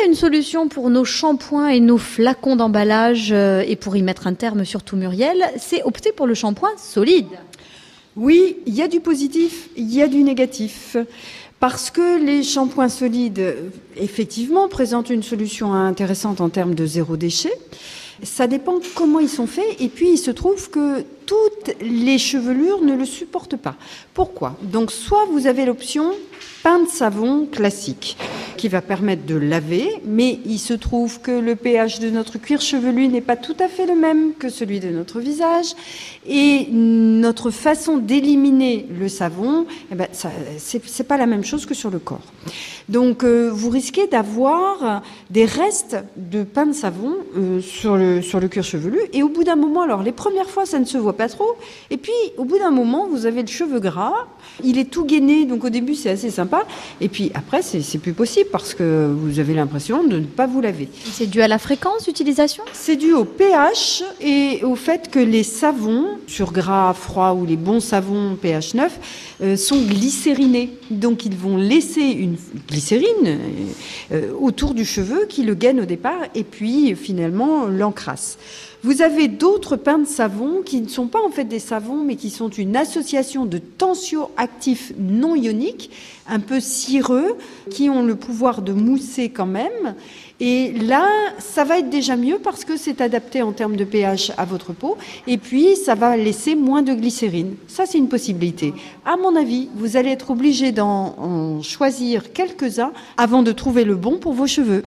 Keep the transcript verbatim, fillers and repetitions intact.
une solution pour nos shampoings et nos flacons d'emballage euh, et pour y mettre un terme surtout Muriel, c'est opter pour le shampoing solide. Oui, il y a du positif, il y a du négatif. Parce que les shampoings solides, effectivement, présentent une solution intéressante en termes de zéro déchet. Ça dépend comment ils sont faits. Et puis, il se trouve que toutes les chevelures ne le supportent pas. Pourquoi ? Donc, soit vous avez l'option pain de savon classique, qui va permettre de laver, mais il se trouve que le pH de notre cuir chevelu n'est pas tout à fait le même que celui de notre visage. Et notre façon d'éliminer le savon, eh ben, ça, c'est, c'est pas la même chose que sur le corps. Donc, euh, vous risquez d'avoir des restes de pain de savon euh, sur le, sur le cuir chevelu. Et au bout d'un moment, alors les premières fois, ça ne se voit pas trop. Et puis, au bout d'un moment, vous avez le cheveu gras. Il est tout gainé, donc au début, c'est assez sympa. Et puis après, c'est, c'est plus possible parce que vous avez l'impression de ne pas vous laver. C'est dû à la fréquence d'utilisation ? C'est dû au pH et au fait que les savons sur gras froid ou les bons savons pH neuf euh, sont glycérinés. Donc ils vont laisser une glycérine euh, autour du cheveu qui le gaine au départ et puis finalement l'encrasse. Vous avez d'autres pains de savon qui ne sont pas en fait des savons, mais qui sont une association de tensioactifs non ioniques, un peu cireux, qui ont le pouvoir de mousser quand même. Et là, ça va être déjà mieux parce que c'est adapté en termes de pH à votre peau. Et puis, ça va laisser moins de glycérine. Ça, c'est une possibilité. À mon avis, vous allez être obligé d'en en choisir quelques-uns avant de trouver le bon pour vos cheveux.